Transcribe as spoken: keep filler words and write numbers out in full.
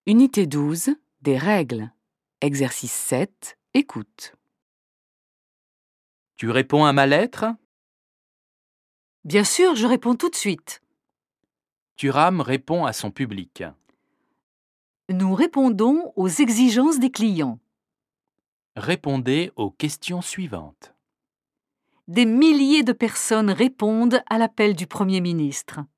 Unité douze, des règles. Exercice sept, écoute. Tu réponds à ma lettre? Bien sûr, je réponds tout de suite. Thuram répond à son public. Nous répondons aux exigences des clients. Répondez aux questions suivantes. Des milliers de personnes répondent à l'appel du Premier ministre.